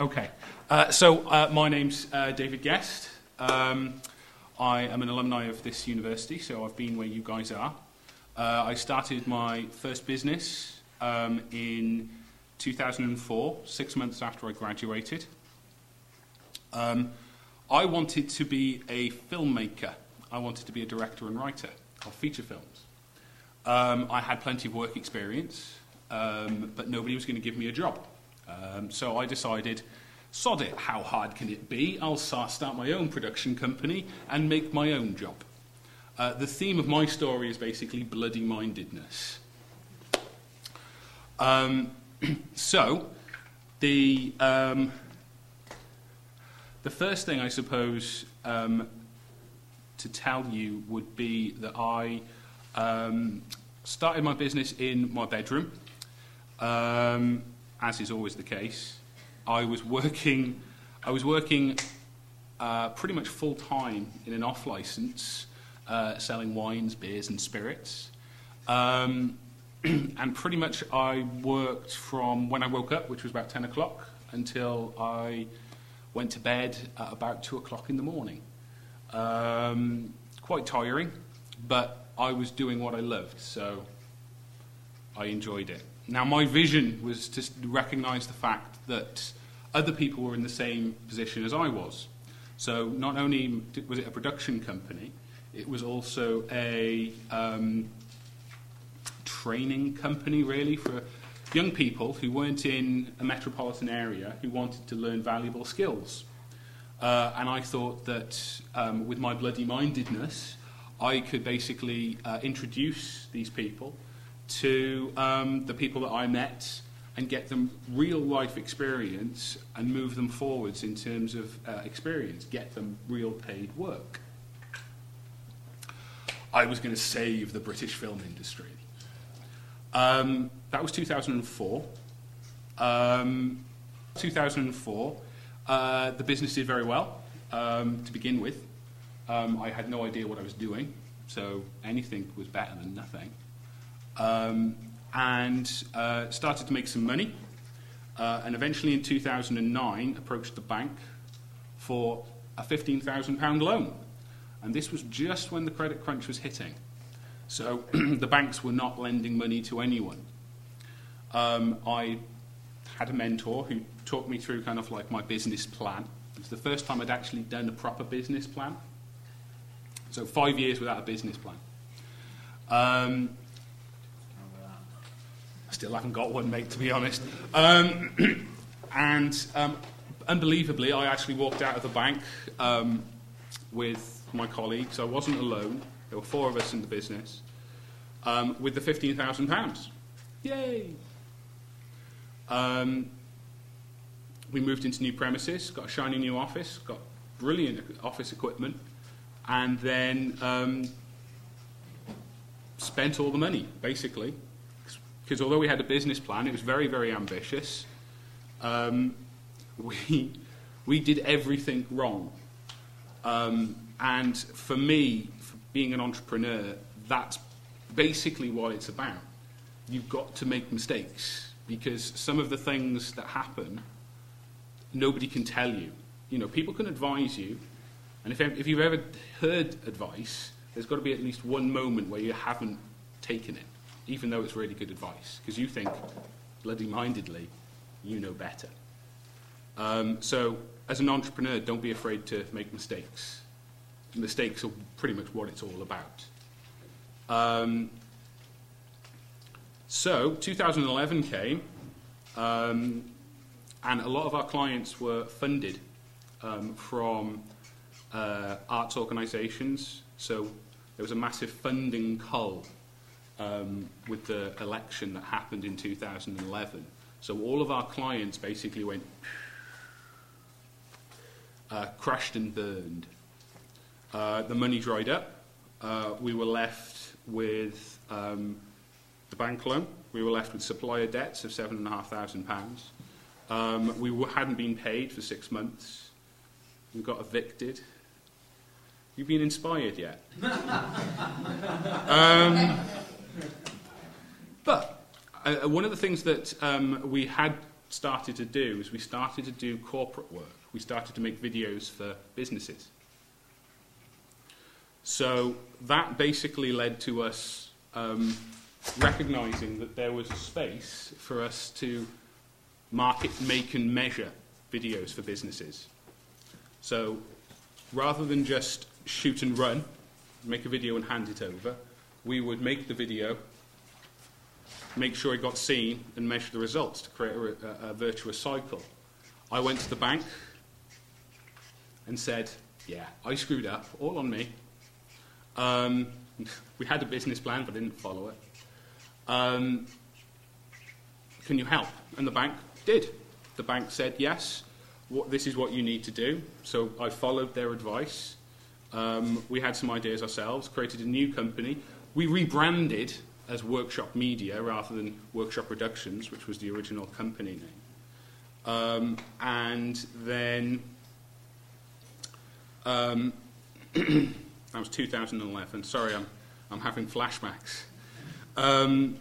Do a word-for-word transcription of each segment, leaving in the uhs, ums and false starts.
Okay, uh, so uh, my name's uh, David Guest. Um, I am an alumni of this university, so I've been where you guys are. Uh, I started my first business um, in two thousand four, six months after I graduated. Um, I wanted to be a filmmaker. I wanted to be a director and writer of feature films. Um, I had plenty of work experience, um, but nobody was going to give me a job. Um, so I decided, sod it, how hard can it be? I'll start my own production company and make my own job. Uh, the theme of my story is basically bloody-mindedness. Um, so, the, um, the first thing I suppose um, to tell you would be that I um, started my business in my bedroom. Um, as is always the case. I was working, I was working uh, pretty much full-time in an off-license, uh, selling wines, beers and spirits. Um, and pretty much I worked from when I woke up, which was about ten o'clock, until I went to bed at about two o'clock in the morning. Um, quite tiring, but I was doing what I loved, so I enjoyed it. Now, my vision was to recognise the fact that other people were in the same position as I was. So not only was it a production company, it was also a um, training company, really, for young people who weren't in a metropolitan area who wanted to learn valuable skills. Uh, and I thought that um, with my bloody-mindedness, I could basically uh, introduce these people to um, the people that I met and get them real-life experience and move them forwards in terms of uh, experience, get them real paid work. I was going to save the British film industry. Um, that was two thousand four. Um, two thousand four, uh, the business did very well um, to begin with. Um, I had no idea what I was doing, so anything was better than nothing. Um, and uh, started to make some money, uh, and eventually in two thousand nine approached the bank for a fifteen thousand pound loan. And this was just when the credit crunch was hitting. So the banks were not lending money to anyone. Um, I had a mentor who talked me through kind of like my business plan. It was the first time I'd actually done a proper business plan. So five years without a business plan. Um, Still haven't got one, mate, to be honest. Um, and um, unbelievably, I actually walked out of the bank um, with my colleagues. I wasn't alone. There were four of us in the business um, with the fifteen thousand pounds. Yay! Um, we moved into new premises, got a shiny new office, got brilliant office equipment, and then um, spent all the money, basically. Because although we had a business plan, it was very, very ambitious. Um, we, we did everything wrong. Um, and for me, for being an entrepreneur, that's basically what it's about. You've got to make mistakes, because some of the things that happen, nobody can tell you. You know, people can advise you, and if, if you've ever heard advice, there's got to be at least one moment where you haven't taken it, even though it's really good advice, because you think, bloody-mindedly, you know better. Um, so, as an entrepreneur, don't be afraid to make mistakes. Mistakes are pretty much what it's all about. Um, so, two thousand eleven came, um, and a lot of our clients were funded um, from uh, arts organisations. So, there was a massive funding cull Um, with the election that happened in two thousand eleven. So all of our clients basically went uh, crashed and burned. Uh, the money dried up. Uh, we were left with um, the bank loan. We were left with supplier debts of seven and a half thousand pounds. Um, we w hadn't been paid for six months. We got evicted. You been inspired yet? um, But uh, one of the things that um, we had started to do is we started to do corporate work. We started to make videos for businesses. So that basically led to us um, recognizing that there was a space for us to market, make and measure videos for businesses. So rather than just shoot and run, make a video and hand it over, we would make the video, make sure it got seen, and measure the results to create a, a, a virtuous cycle. I went to the bank and said, yeah, I screwed up, all on me. Um, we had a business plan, but didn't follow it. Um, can you help? And the bank did. The bank said, yes, what, this is what you need to do. So I followed their advice. Um, we had some ideas ourselves, created a new company. We rebranded as Workshop Media rather than Workshop Productions, which was the original company name. Um, and then um, that was two thousand eleven. Sorry, I'm, I'm having flashbacks. Um,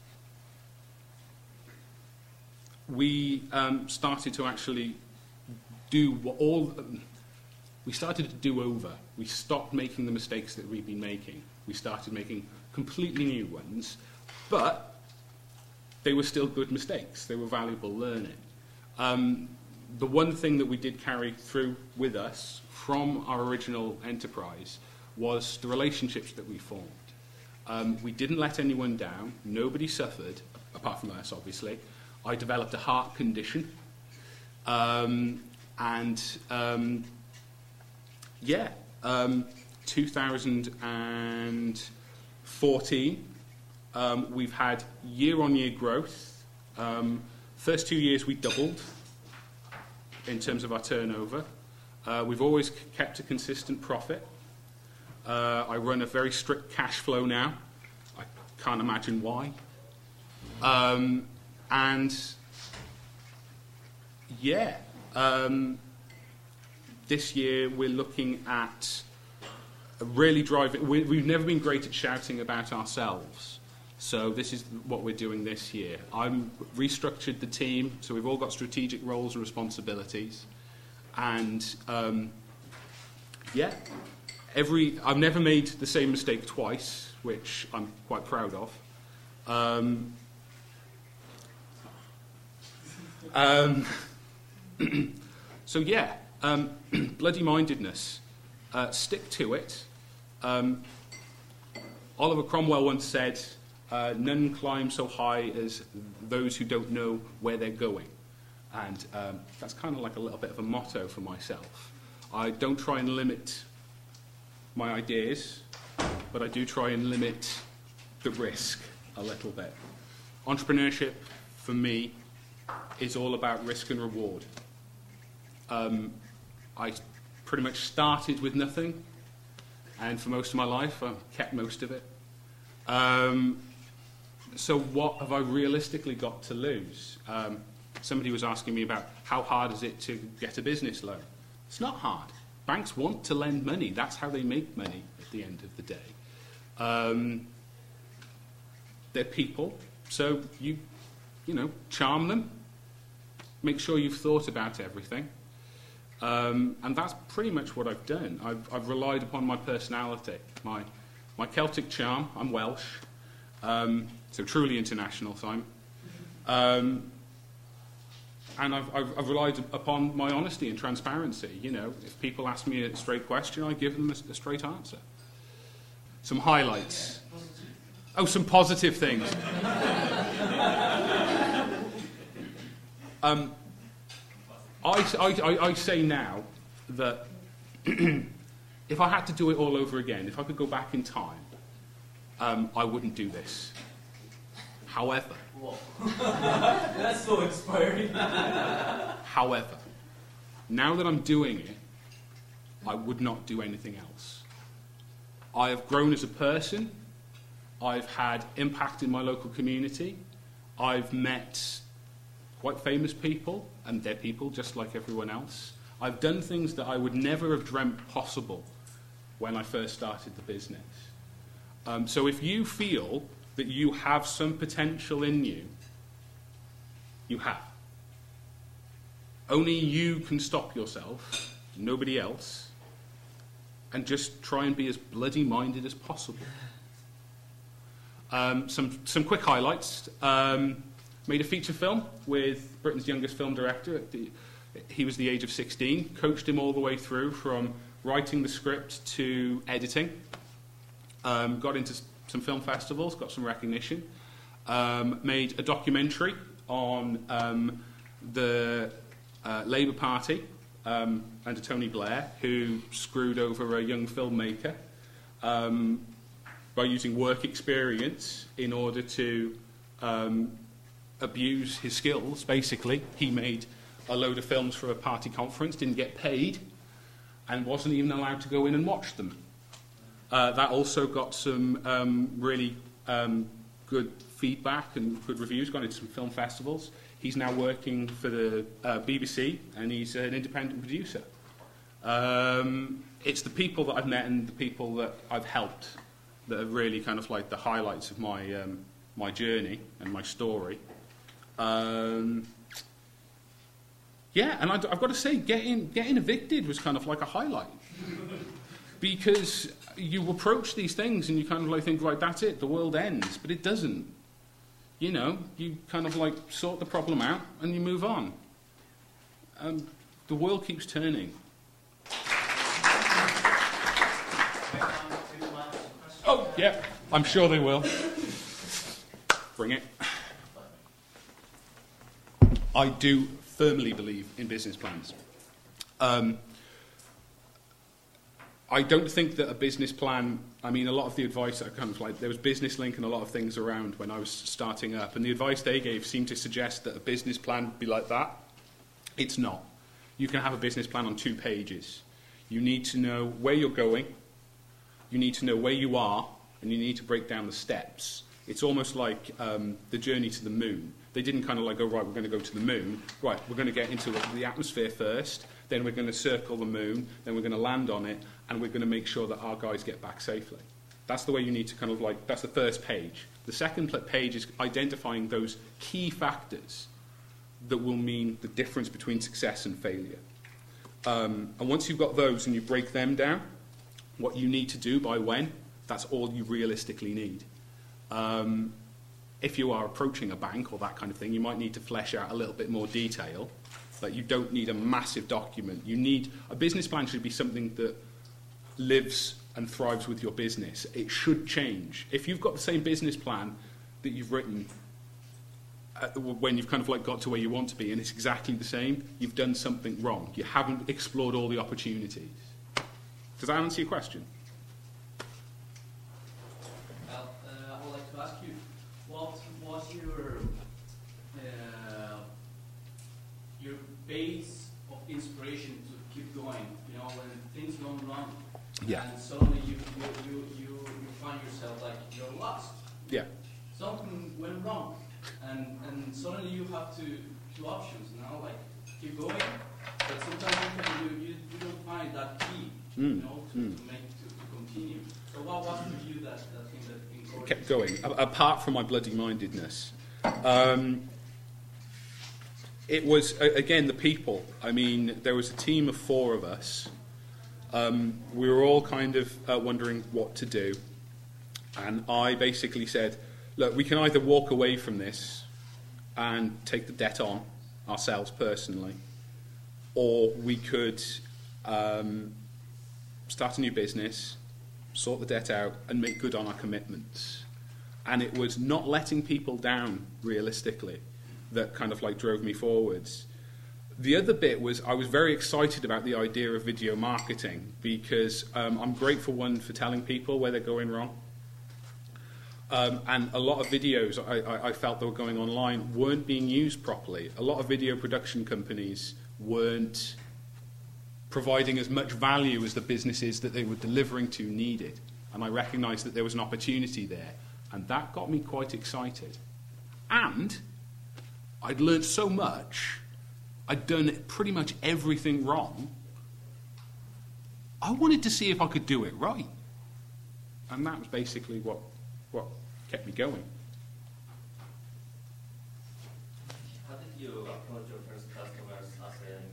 we um, started to actually do what all... We started to do over. We stopped making the mistakes that we'd been making. We started making completely new ones, but they were still good mistakes. They were valuable learning. Um, the one thing that we did carry through with us from our original enterprise was the relationships that we formed. Um, we didn't let anyone down. Nobody suffered, apart from us, obviously. I developed a heart condition. Um, and... Um, Yeah, um, two thousand fourteen, um, we've had year-on-year growth. Um, first two years we doubled in terms of our turnover. Uh, we've always kept a consistent profit. Uh, I run a very strict cash flow now. I can't imagine why. Um, and yeah. Um, This year we're looking at really driving... We, we've never been great at shouting about ourselves. So this is what we're doing this year. I've restructured the team, so we've all got strategic roles and responsibilities. And, um, yeah, every... I've never made the same mistake twice, which I'm quite proud of. Um, um, so, yeah. Um, bloody-mindedness. Uh, stick to it. Um, Oliver Cromwell once said, uh, none climb so high as those who don't know where they're going. And um, that's kind of like a little bit of a motto for myself. I don't try and limit my ideas, but I do try and limit the risk a little bit. Entrepreneurship, for me, is all about risk and reward. Um, I pretty much started with nothing, and for most of my life, I've kept most of it. Um, so what have I realistically got to lose? Um, somebody was asking me about how hard is it to get a business loan. It's not hard. Banks want to lend money. That's how they make money at the end of the day. Um, they're people, so you, you know, charm them. Make sure you've thought about everything. Um, and that's pretty much what I've done. I've, I've relied upon my personality, my, my Celtic charm. I'm Welsh, um, so truly international, Simon. Um, and I've, I've, I've relied upon my honesty and transparency. You know, if people ask me a straight question, I give them a, a straight answer. Some highlights. Oh, some positive things. um, I, I, I say now that if I had to do it all over again, if I could go back in time, um, I wouldn't do this. However, that's so inspiring. However, now that I'm doing it, I would not do anything else. I have grown as a person. I've had impact in my local community. I've met quite famous people, and they're people just like everyone else. I've done things that I would never have dreamt possible when I first started the business. Um, so if you feel that you have some potential in you, you have. Only you can stop yourself, nobody else, and just try and be as bloody minded as possible. Um, some, some quick highlights. Um, made a feature film with Britain's youngest film director. At the, he was the age of sixteen. Coached him all the way through from writing the script to editing. Um, got into some film festivals, got some recognition. Um, made a documentary on um, the uh, Labour Party um, under Tony Blair, who screwed over a young filmmaker um, by using work experience in order to um, abuse his skills, basically. He made a load of films for a party conference, didn't get paid, and wasn't even allowed to go in and watch them. Uh, that also got some um, really um, good feedback and good reviews, gone into some film festivals. He's now working for the uh, B B C, and he's an independent producer. Um, it's the people that I've met and the people that I've helped that are really kind of like the highlights of my, um, my journey and my story. Um, yeah, and I, I've got to say, getting, getting evicted was kind of like a highlight. Because you approach these things and you kind of like think, right, that's it, the world ends. But it doesn't. You know, you kind of like sort the problem out and you move on. Um, the world keeps turning. Oh, yeah, I'm sure they will. Bring it. I do firmly believe in business plans. Um, I don't think that a business plan, I mean, a lot of the advice I kind of like, there was Business Link and a lot of things around when I was starting up, and the advice they gave seemed to suggest that a business plan would be like that. It's not. You can have a business plan on two pages. You need to know where you're going, you need to know where you are, and you need to break down the steps. It's almost like um, the journey to the moon. They didn't kind of like go, right, we're going to go to the moon. Right, we're going to get into the atmosphere first, then we're going to circle the moon, then we're going to land on it, and we're going to make sure that our guys get back safely. That's the way you need to kind of like, that's the first page. The second page is identifying those key factors that will mean the difference between success and failure. Um, and once you've got those and you break them down, what you need to do by when, that's all you realistically need. Um, if you are approaching a bank or that kind of thing, you might need to flesh out a little bit more detail. But you don't need a massive document. You need, a business plan should be something that lives and thrives with your business. It should change. If you've got the same business plan that you've written uh, when you've kind of like got to where you want to be and it's exactly the same, you've done something wrong. You haven't explored all the opportunities. Does that answer your question? Well, uh, I would like to ask you, what was your uh, your base of inspiration to keep going? You know, when things go wrong, Yeah. and suddenly you you, you you you find yourself like you're lost. Yeah. Something went wrong, and and suddenly you have to two options now, like keep going, but sometimes you can, you, you, you don't find that key, Mm. you know, to, Mm. to make to, to continue. So what was for you that, that thing that encouraged Kept going, a- apart from my bloody-mindedness. Um, it was, a- again, the people. I mean, there was a team of four of us. Um, we were all kind of uh, wondering what to do. And I basically said, look, we can either walk away from this and take the debt on ourselves personally, or we could um, start a new business, sort the debt out, and make good on our commitments. And it was not letting people down, realistically, that kind of like drove me forwards. The other bit was I was very excited about the idea of video marketing because um, I'm great for one for telling people where they're going wrong. Um, and a lot of videos I, I, I felt that were going online weren't being used properly. A lot of video production companies weren't providing as much value as the businesses that they were delivering to needed. And I recognised that there was an opportunity there. And that got me quite excited. And I'd learned so much. I'd done pretty much everything wrong. I wanted to see if I could do it right. And that was basically what, what kept me going. How did you approach your first customers as an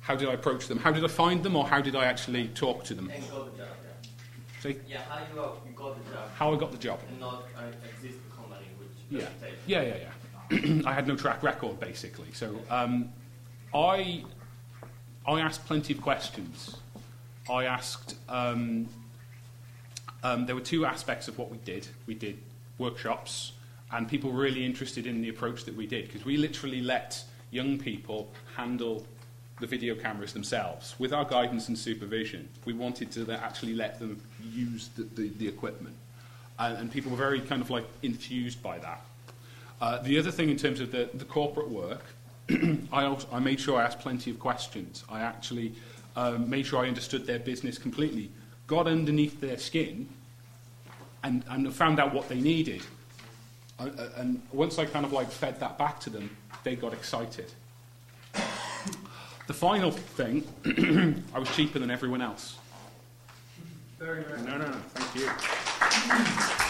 how did I approach them? How did I find them, or how did I actually talk to them? And got the job, yeah. See? Yeah, how you, got- you got the job. How I got the job. And not uh, exist the company which Yeah, doesn't take. yeah, yeah, yeah. I had no track record, basically. So um, I, I asked plenty of questions. I asked, um, um, there were two aspects of what we did. We did workshops, and people were really interested in the approach that we did, because we literally let young people handle the video cameras themselves. With our guidance and supervision, we wanted to actually let them use the, the, the equipment. And, and people were very kind of like enthused by that. Uh, the other thing in terms of the, the corporate work, I, also, I made sure I asked plenty of questions. I actually um, made sure I understood their business completely, got underneath their skin, and, and found out what they needed. Uh, and once I kind of like fed that back to them, they got excited. The final thing, I was cheaper than everyone else. Very, very No, no, no, thank you.